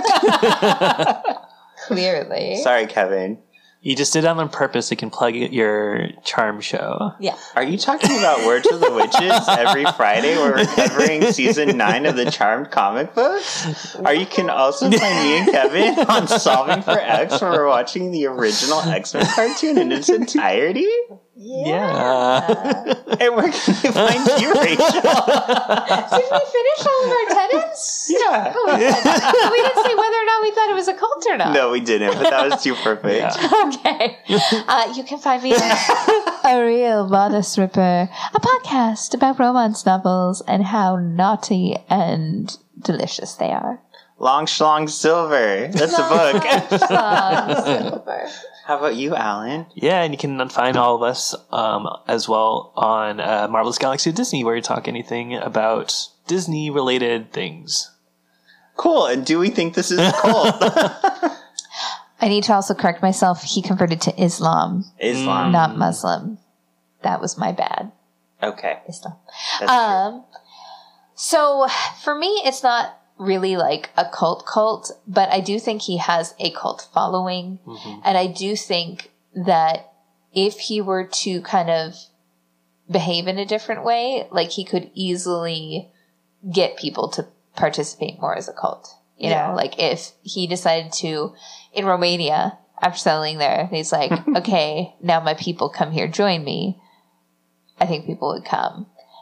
Clearly. Sorry, Kevin. You just did that on purpose so you can plug your charm show. Yeah. Are you talking about Words of the Witches every Friday where we're covering season nine of the Charmed comic books? Or you can also find me and Kevin on Solving for X where we're watching the original X-Men cartoon in its entirety? Yeah. And where can you find you, Rachel? Did we finish all of our tenants? Yeah. Oh, we didn't- we didn't say whether or not we thought it was a cult or not. No, we didn't, but that was too perfect. Yeah. Okay. Uh, you can find me on A Real Bodice Ripper, a podcast about romance novels and how naughty and delicious they are. Long Schlong Silver. That's a book. Song Silver. How about you, Alan? Yeah, and you can find all of us um, as well on uh, Marvelous Galaxy of Disney, where you talk anything about Disney-related things. Cool. And do we think this is a cult? I need to also correct myself. He converted to Islam, Islam. not Muslim. That was my bad. Okay. Islam. That's Um, so for me, it's not really like a cult cult, but I do think he has a cult following. Mm-hmm. And I do think that if he were to kind of behave in a different way, like he could easily get people to participate more as a cult. You Yeah. know, like if he decided to, in Romania, after settling there, he's like, okay, now my people come here, join me. I think people would come.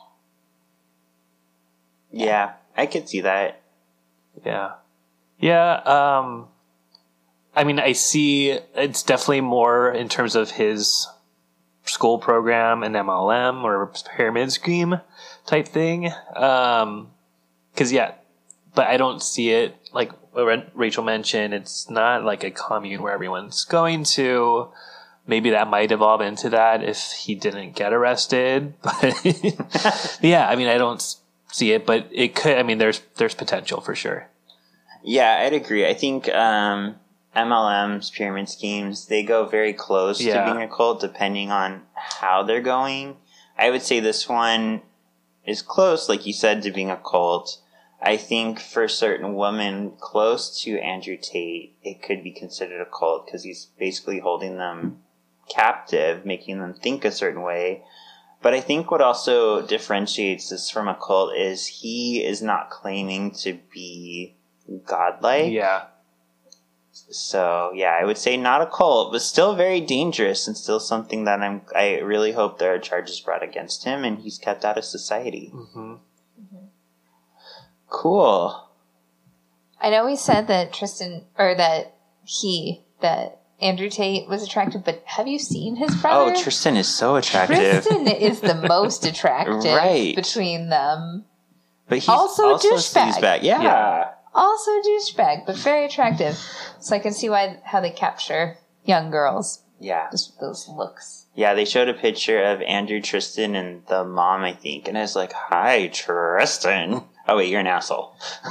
true. Yeah, I could see that. Yeah. Yeah, um, I mean, I see it's definitely more in terms of his school program and M L M or pyramid scheme type thing. Um, cause yeah, but I don't see it like what Rachel mentioned. It's not like a commune where everyone's going to. Maybe that might evolve into that if he didn't get arrested. But yeah, I mean, I don't see it, but it could. I mean, there's there's potential for sure. Yeah, I'd agree. I think um, M L Ms, pyramid schemes, they go very close Yeah. to being a cult depending on how they're going. I would say this one is close, like you said, to being a cult. I think for certain women close to Andrew Tate, it could be considered a cult because he's basically holding them captive, making them think a certain way. But I think what also differentiates this from a cult is he is not claiming to be godlike. Yeah. So yeah, I would say not a cult, but still very dangerous and still something that I'm. I really hope there are charges brought against him and he's kept out of society. Mm-hmm. Mm-hmm. Cool. I know we said that Tristan, or that he, that Andrew Tate was attractive, but have you seen his brother? Oh, Tristan is so attractive. Tristan is the most attractive Right. between them. But he's Also a also douchebag. douchebag. Yeah. Yeah. Also a douchebag, but very attractive. So I can see why how they capture young girls, Yeah. just with those looks. Yeah, they showed a picture of Andrew, Tristan, and the mom, I think. And I was like, hi, Tristan. Oh, wait, you're an asshole.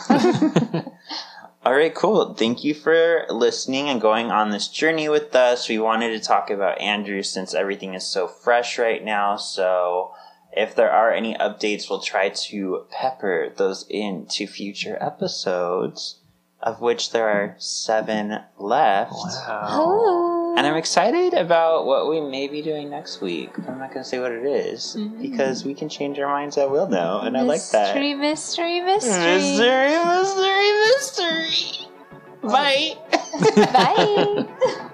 All right, cool. Thank you for listening and going on this journey with us. We wanted to talk about Andrew since everything is so fresh right now. So if there are any updates, we'll try to pepper those into future episodes, of which there are seven left. Wow. And I'm excited about what we may be doing next week. I'm not going to say what it is, Mhm. because we can change our minds at will now, and I like that. Mystery, mystery, mystery. Mystery, mystery, mystery. Bye. Bye.